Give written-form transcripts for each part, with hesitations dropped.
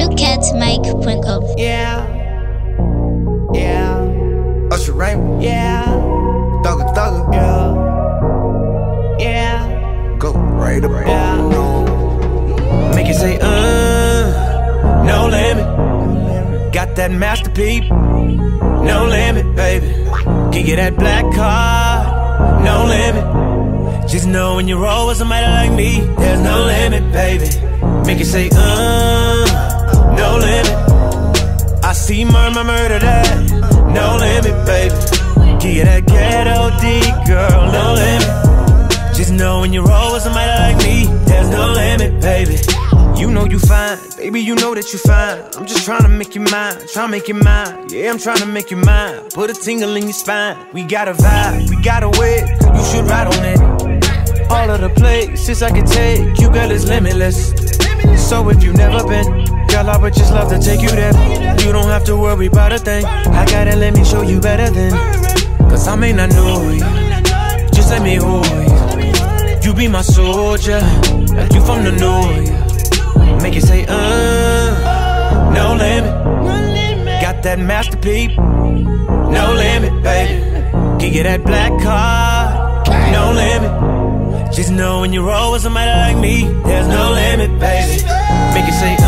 BlueCatMike.com. Yeah, yeah. Usher Raymond, Yeah, Thugger, yeah. go right up Yeah. on. Make it say, no limit. Got that masterpiece, no limit, baby. Give you that black card, no limit. Just know when you roll with somebody like me, there's no limit, baby. Make it say, no limit. I see murder that, no limit, baby. Give you that ghetto D, girl, no limit. Just know when you roll with somebody like me, there's no limit, baby. You know you fine, baby, you know that you fine. I'm just tryna make you mine, tryna make you mine. Yeah, I'm tryna make you mine. Put a tingle in your spine. We got a vibe, we got a way, you should ride on it. All of the places I can take you, girl, is limitless. So if you've never been, girl, I would just love to take you there. You don't have to worry about a thing. I gotta let me show you better than. Cause I may not know you, just let me hold you. You be my soldier, like you from the north. Make it say, no limit. Got that masterpiece, no limit, baby. Give you that black card, no limit. Just know when you roll with somebody like me, there's no limit, baby. Make it say,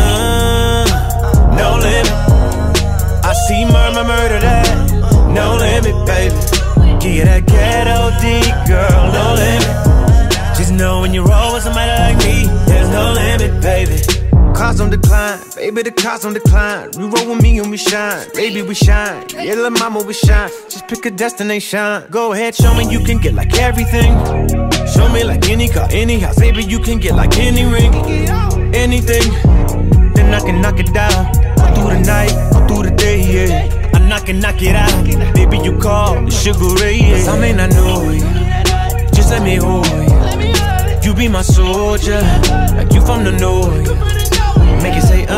no limit. I see murder that, no limit, baby. Give you that ghetto D, girl, no limit. Just know when you roll with somebody like me, there's no limit, baby. Cars on decline, baby, the cars on decline. You roll with me and we shine, baby, we shine. Yeah, little mama, we shine. Just pick a destination. Go ahead, show me you can get like everything. Show me like any car, any house, baby, you can get like any ring, anything. Then I can knock it down, all through the night, all through the day, yeah. I can knock it out, baby, you call the Sugar Ray, yeah. Cause I may not know you, just let me hold you. You be my soldier, like you from the north. Make it say,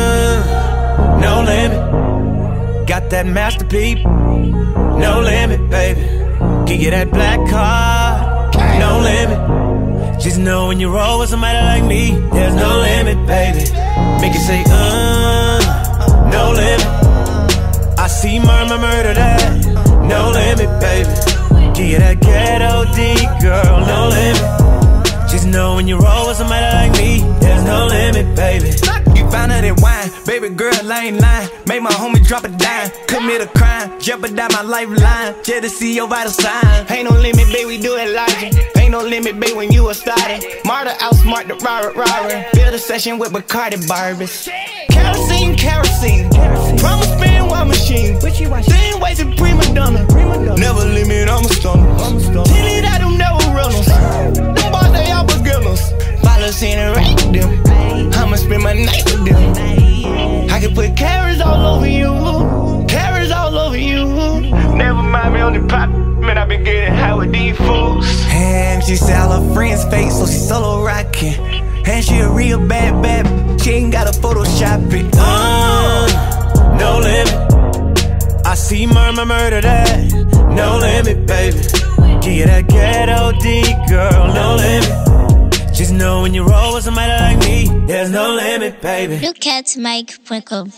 no limit. Got that masterpiece, no limit, baby. Give you that black card, no limit. Just know when you roll with somebody like me, there's no limit, baby. Make it say, no limit. I see murder that, no limit, baby. Give you that ghetto D, girl, no limit. Just know when you roll with somebody like me, there's no limit, baby. You found her that wine, baby girl, I ain't lying. Made my homie drop a dime, commit a crime, jeopardize my lifeline, just to see your vital sign. Ain't no limit, baby, we do it like it. Ain't no limit, baby, when you a starter. Marta outsmart the robber. Build a session with Bacardi Barbies. Kerosene. Promise spin while machine. Same ways in prima donna. Never limit, I'm a stunner. Tell it I don't never runners. Them boys, they all beginners. Follow scene and rank them. I'ma spend my night with them. I can put carrots all over you. Carrots all over you. Never mind me on the pop. Man, I been getting high with these fools. And she said all her friends fake, so she solo rockin'. And she a real bad, she ain't gotta Photoshop it. No limit. I see murder that, no limit, baby. Give you that ghetto D, girl, no limit. Just know when you roll with somebody like me, there's no limit, baby. BlueCatMike.com.